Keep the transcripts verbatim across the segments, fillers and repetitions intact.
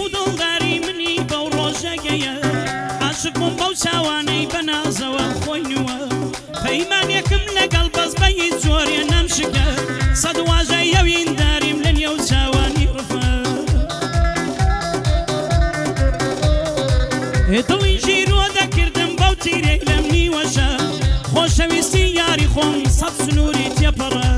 دڵداری منی بەو ڕۆژەگەیە عاشق بووم بەو چاوانەی بەنازەوە خۆی نووە پەیمانێکم لەگەڵ بەزبەی جۆرێ نەمشکە سەد واژە یەوینداریم لە نێو چاوانی ڕفە دڵی ژیرۆ دەکردم بەو تیرەی لەم نیوەشە خۆشەویستی یاری خۆم سەد سنووری تێپەڕە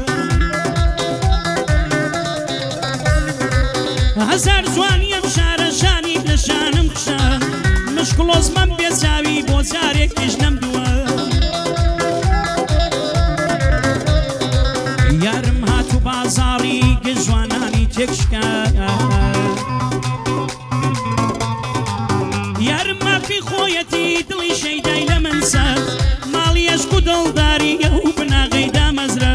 هەزار جوانیم شارە شانی لە شانم خشان مشکڵۆزمەم بێچاوی بۆ جارێکیش نەمدووە یارم هاتوو بازاڕی گەجوانانی تێکشکا یارم مافی خۆیەتی دڵی شەیدای لە من سەد ماڵی عەشق و دڵداریە و بناغەی دامەزرە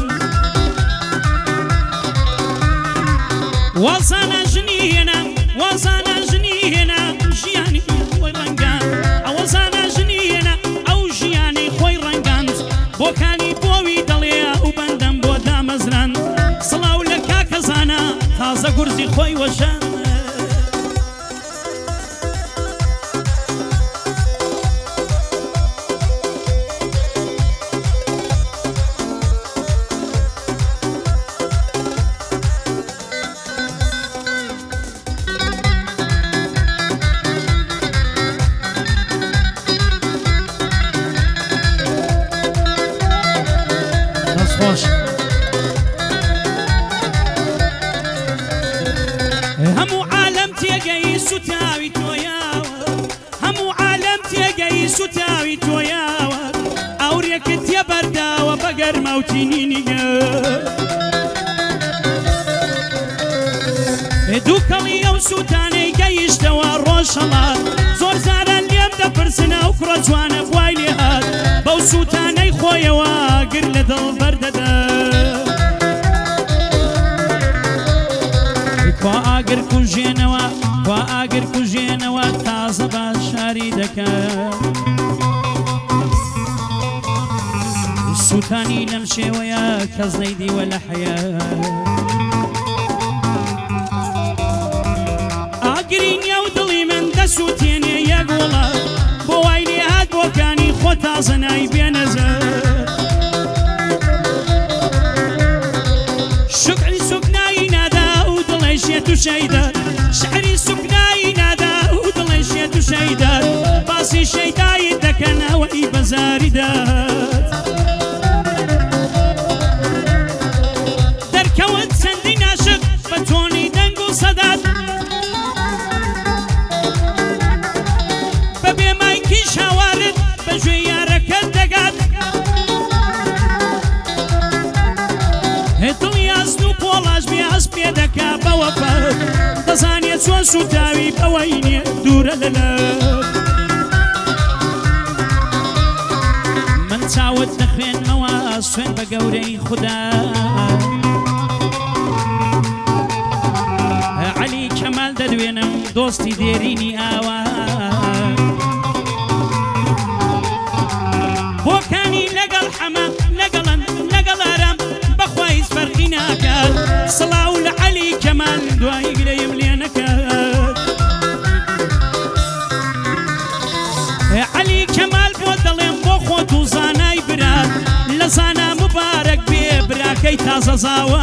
وەزانە ژنی هێنا وەزانە ژنی هێنا ژیانی خۆی ڕەنگان ئەوەزانە ژنی هێنا ئەو ژیانی خۆی ڕەنگاند بۆکانی بۆوی دڵێ و بەندەم بۆ دامەزران سڵاو لە کاکەزانە تازە گورزی خۆی وەشان هەموو عالەم تێگەی سوتاوی تۆیاوە هەموو عالەم تێگەی سوتاوی تۆیاوە ئەوڕێکت تێبەرداوە بە گەرماوتینی نیگە دووکەڵی ئەو سووتانەی گەیشتەوە ڕۆژهەڵا زۆر جاران لێم دەپرسنە ئەو کوڕە جوانە خوای لێ هات بەو سووتانەی خۆیەوە گر لە دڵ بەردەدا خوا ئاگر کوژێنەوە خوا ئاگر کوژێنەوە تازە باشاری دەکات سووتانی لەم شێوەیە کەس نەیدیوە لە حەیات ئاگری نێو دڵی من دەسووتێنێ یەک وڵات بۆ وای لێ هات بۆکانی خۆ تازە نای بێنەزەر شکری سوکنایی نادا و دڵێشێت و شەیدات شعری سوکنایی نادا و دڵێشێت و شەیدات باسی شەیدایی دەکەنەوەی بەزاری دات دەرکەوت چەندی ناشق بە تۆنی دەنگ و سەدات بە بێمایکی شاوارت بە گوێ یارەکەت دەگات دڵی ئەزن و پۆڵاش بێ ئەس پێ دەکا بەوە پەر دەزانێت چۆن سوتاوی بەوەی نییە دوورە لەلەر من چاوت دەخوێنمەوە سوێن بە گەورەی خودا عەلی کەمال دەدوێنم دۆستی دێرینی ئاوا بۆکانی لەگەڵ حەمە لەگەڵن لەگەڵ ئارام بەخوا هیچ فەرقی ناکات سڵاو لە عەلی کەمال دوای گرەیم لێ نەکات عەلی کەمال بۆ دەڵێم بۆ خۆت و زانای برات لە زانا مبارەک بێ براکەی تازە زاوە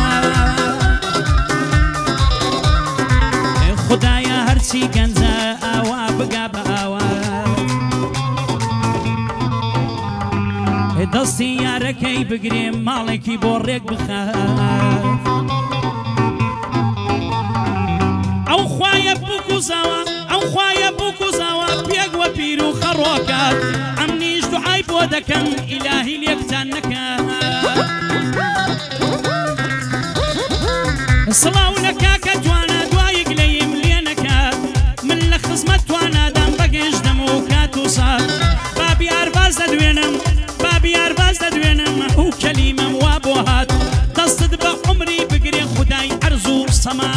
خدایە هەرچی گەنجە ئاوا بگا بە ئاوا دەستی یارەکەی بگرێم ماڵێکی بۆ ڕێک بخات ئەو خوایە بووک و زاوە ئەو خوایە بووک و زاوە پێک وە پیر و خەڕۆکات ئەم نیش دوعای بۆ دەکەم ئیلاهی لێکتان نەکات سڵاو لە کاکە توانە دوایەک لەیم لێ نەکات من لە خزمەت توانادام بەگەشتم و کات و سات بابی ئارباز دەدوێنم بابی ئارباز دەدوێنم ئەو کەلیمەم وا بۆ هات دەستت بە عومری بگرێ خودای عەرز و سەما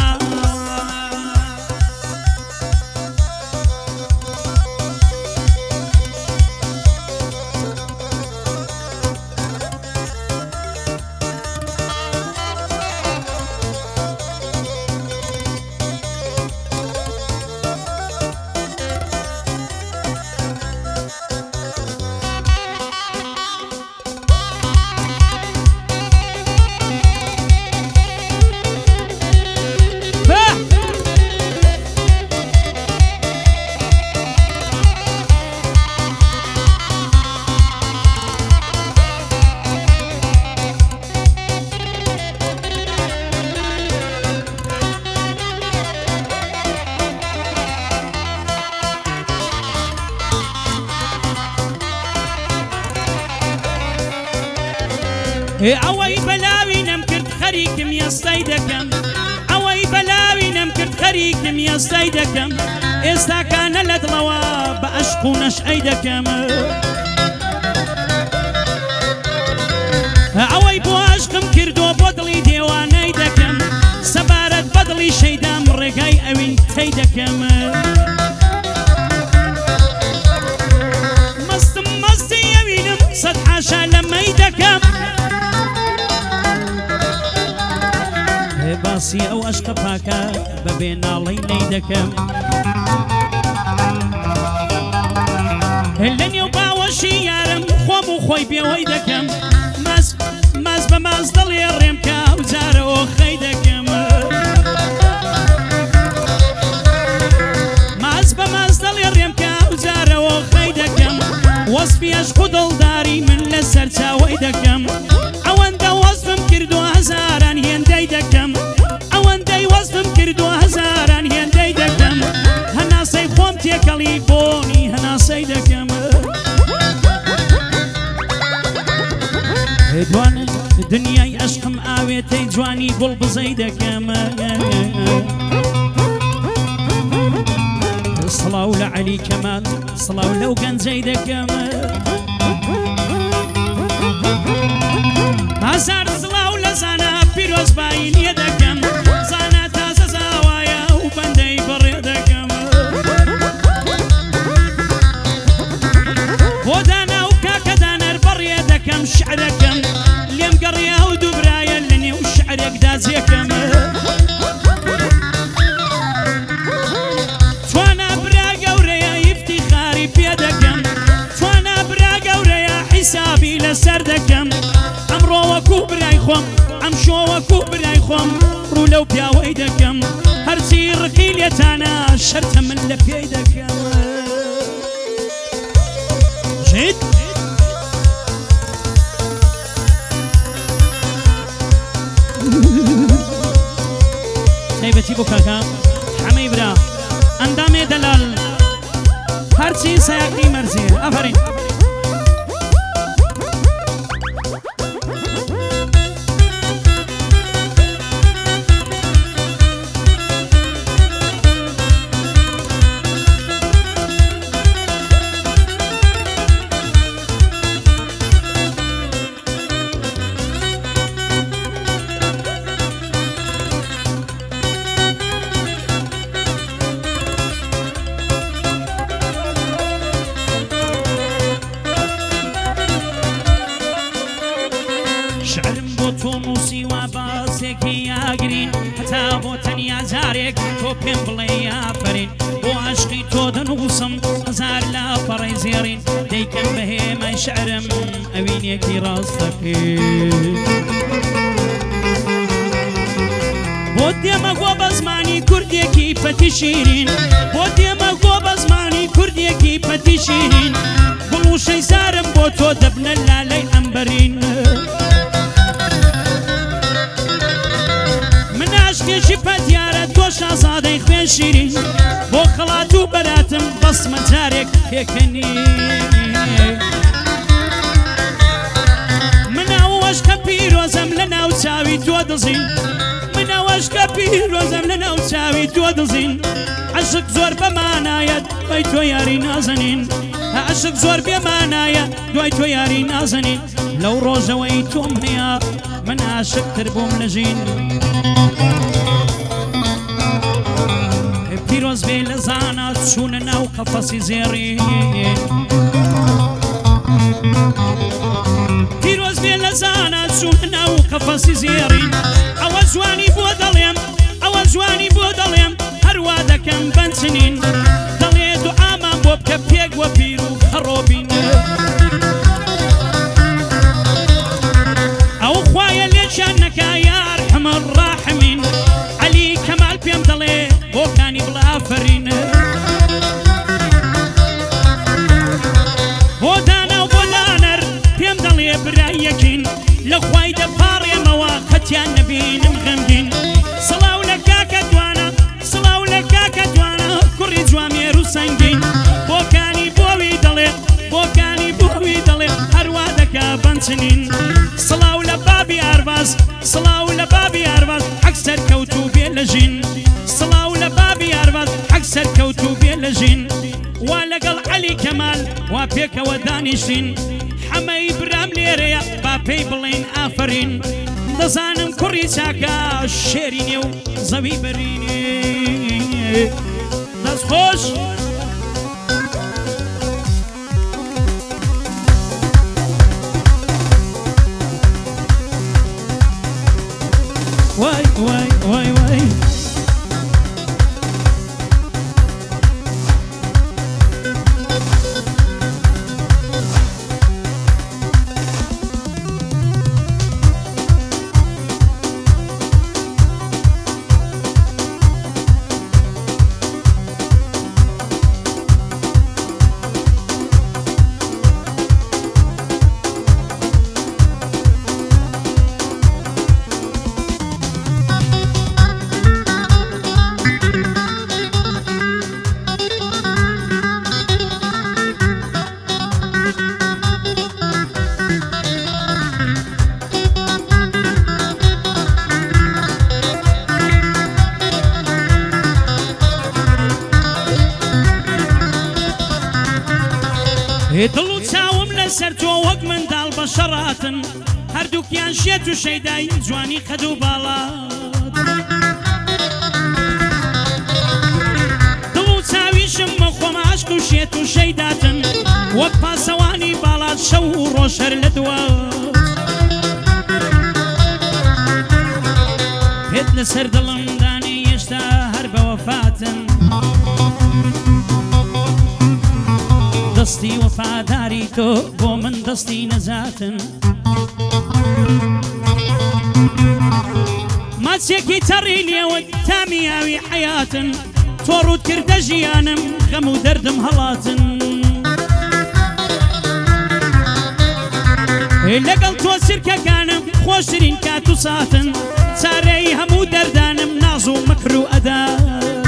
ئەوەی بەلاوی نەمکرد خەریکم یاستای دەکەم ئەوەی بەلاوی نەمکرد خەریکم یاستای دەکەم ئێستاکانە لە دڵەوە بە عەشق و نەشئەی دەکەم ئەوەی بۆ عەشقم کردووە بۆ دڵی دێوانەی دەکەم سەبارەت بە دڵی شەیدام ڕێگای ئەوین تەی دەکەم مەستم مەستی ئەوینم سەد حاشا لەمەی دەکەم باسی ئەو عەشقە پاکە بەبێ ناڵەی نەی دەکەم لە نێو باوەشی یارم خۆم و خۆی بێوەی دەکەم ماز بە ماز دڵێ ڕێمکە و جارەوە خەی دەکەم ماز بە ماز دڵێ ڕێمکە و جارەوە خەی دەکەم وەسفی عەشق و دڵداری من لە سەر چاوەی دەکەم ئەوەندە وەسفم کردو هەزاران هێندەی دەکەم ئەوەندەی وەسفم کردو هەزاران هێندەی دەکەم هەناسەی خۆم تێکەڵی بۆنی هەناسەی دەکەم دوانە دنیای عەشقم ئاوێتەی جوانی گوڵ بزەی دەکەم سڵاو لە عەلی کەمال سڵاو لەو گەنجەی دەکەم هەزار سڵاو لە زانە پیرۆزبایی لێ دەکەم زانە تازە زاوایە و بەندەی بەڕێ دەکەم بۆ دانا و کاکە دانەر بەڕێ دەکەم شعرەکەم لێم گەڕێ و دووبرایە لە نێو شعرێکدا جێکەم توانە برا گەورەیە ئیفتیخاری پێ دەکەم توانە برا گەورەیە حیسابی لەسەر دەکەم ئەمڕۆ وەکوو برای خۆم ئەم شۆ وەکوو برای خۆم ڕوو لەو پیاوەی دەکەم هەرچی ڕقی لێتانە شەرتە من لە پێی دەکەم ژید تایبەتی بۆ کاکە حەمەی برا ئەندامێ دەلال هەرچی سەیاقی مەرزێ ئەفەرین شعرم بۆ تۆ موسیوا باسێکی یاگرین هەتا بۆ تەنیا جارێک تۆ پێم بڵێ یافەرین بۆ عەشقی تۆ دەنووسم هەزار لاپەڕەی زێڕین دەیکەم بەهێمای شعرم ئەوینێکی ڕاستەکەی بۆ دێمە گۆ بە زمانی کوردێکی پەتی شیرین بۆ دێمە گۆ بە زمانی کوردێکی پەتی شیرین گوڵ و شەیزارم بۆ تۆ دەبنە لالەی ئەمبەرین عەشقێکی پەتیارە تۆ شازادەی خوێن شیرین بۆ خەڵات و بەراتم بەسمە جارێک پێکەنی منە وەشکە پیرۆزەم لە ناو چاوی تۆ دەزین منە وەشکە پیرۆزەم لە ناو چاوی تۆ دەزین عەشق زۆر بەمانایەت دوای تۆ یاری نازەنین عەشق زۆر بێمانایە دوای تۆ یاری نازەنین لەو ڕۆژەوەی تۆم هەیە من عاشقتر بووم لە ژین پیرۆز بێ لە زانە چوونە ناو قەفەسی زێڕین پیرۆز بێ لە زانە چوونە ناو قەفەسی زێڕین ئەوە جوانی بۆ دەڵێم ئەوە جوانی بۆ دەڵێم هەروە دەکەم بەنچنین دەڵێ دوعامان بۆ بکە پێک وە پیر و خەڕۆبین ئەو خوایە لێشان نەکا یا ئەرحەمە ڕاحمین عەلی کەمال پێم دەڵێ بۆکانی بڵێ ئافەرین بۆ دانا و بۆ دانەر پێم دەڵێ برای یەکین لە خوای دەپاڕێمەوە قەتیان نەبینم غەمگین سڵاو لە کاکە دوانە سڵاو لە کاکە دوانە کوڕی جوامێر و سەنگین بۆکانی بۆوی دەڵێ بۆکانی بۆوی دەڵێ هەروە دەکا بەنچنین سڵاو لە لەژین وا لەگەڵ عەلی کەمال وا پێکەوە دانیشتین حەمەی برام لێرەیە با پێی بڵێن ئافەرین دەزانم کوڕی چاکە شێرینێ و زەوی بەرینێ دەست خۆش وای وای وای وای دڵ و چاوم لەسەر تۆ وەک منداڵ بە شەڕاتن هەردووکیان شێت و شەیدای جوانی قەد و باڵات دڵ و چاویشم بە خۆم عاشق و شێت و شەیداتن وەک پاسەوانی باڵات شەو و ڕۆژ هەر لە دوات پێت لەسەر دڵم دانی هێشتا هەر بە وەفاتن دەستی وەفاداری تۆ بۆ من دەستی نەزاتن ماچێکی تەڕی لێوت تا میاوی حەیاتن تۆ ڕوود کردە ژیانم غەم و دەردم هەڵاتن لەگەڵ تۆ سرکەکانم خۆشترین کات و ساتن چارەی هەموو دەردانم ناز و مەکر و ئەدات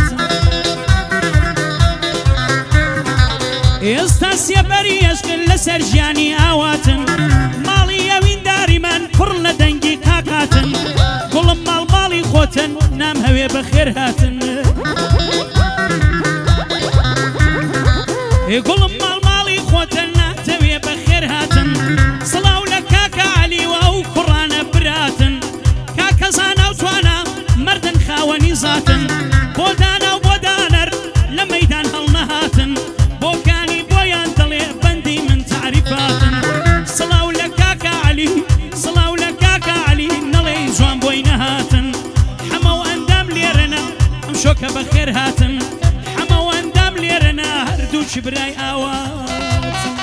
ئێستا سێبەری ئەشقن لەسەر ژیانی ئاواتن ماڵی ئەوینداریمان پڕ لە دەنگی قاقاتن گوڵم ماڵ ماڵی خۆتن نام هەوێ بەخێر هاتن گوڵم ماڵ ماڵی خۆتن ناتەوێ بەخێر هاتن سڵاو لە کاکە عەلی و ئەو کوڕانە براتن کاکە زانا و توانە مەردن خاوەنی زاتن بۆ دانا و بۆ دانەر لە مەیدان هەڵنەهاتن شۆکە بەخێر هاتن حەمە و ئەندام لێرەنا هەردوو چ برای ئاوات